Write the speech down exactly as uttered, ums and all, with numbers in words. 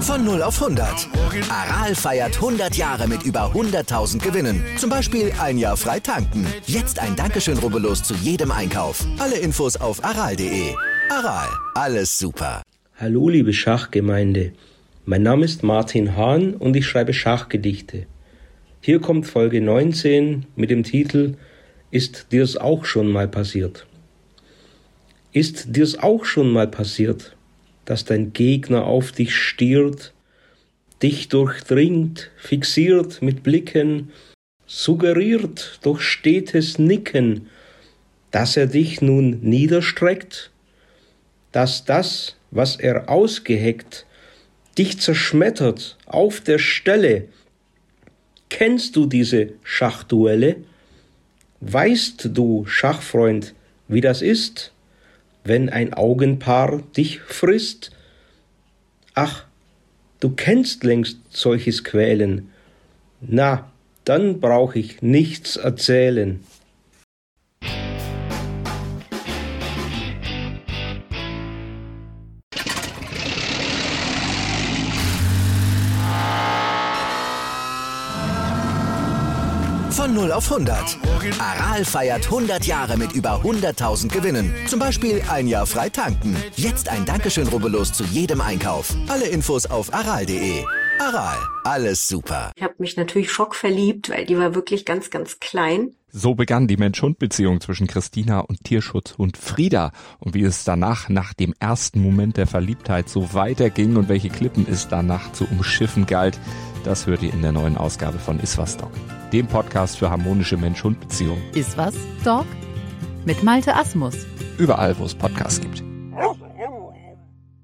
Von null auf hundert. Aral feiert hundert Jahre mit über hunderttausend Gewinnen. Zum Beispiel ein Jahr frei tanken. Jetzt ein Dankeschön, rubbellos zu jedem Einkauf. Alle Infos auf aral punkt de. Aral, alles super. Hallo liebe Schachgemeinde. Mein Name ist Martin Hahn und ich schreibe Schachgedichte. Hier kommt Folge neunzehn mit dem Titel Ist dir's auch schon mal passiert? Ist dir's auch schon mal passiert, dass dein Gegner auf dich stiert, dich durchdringt, fixiert mit Blicken, suggeriert durch stetes Nicken, dass er dich nun niederstreckt, dass das, was er ausgeheckt, dich zerschmettert auf der Stelle? Kennst du diese Schachduelle? Weißt du, Schachfreund, wie das ist, wenn ein Augenpaar dich frisst? Ach, du kennst längst solches Quälen. Na, dann brauch ich nichts erzählen. Von null auf hundert. Aral feiert hundert Jahre mit über hunderttausend Gewinnen. Zum Beispiel ein Jahr frei tanken. Jetzt ein Dankeschön, rubbellos zu jedem Einkauf. Alle Infos auf aral punkt de. Aral, alles super. Ich habe mich natürlich schockverliebt, weil die war wirklich ganz, ganz klein. So begann die Mensch-Hund-Beziehung zwischen Christina und Tierschutzhund Frieda. Und wie es danach, nach dem ersten Moment der Verliebtheit, so weiterging und welche Klippen es danach zu umschiffen galt, das hört ihr in der neuen Ausgabe von Iswas Dog, dem Podcast für harmonische Mensch-Hund-Beziehungen. Iswas Dog? Mit Malte Asmus. Überall, wo es Podcasts gibt.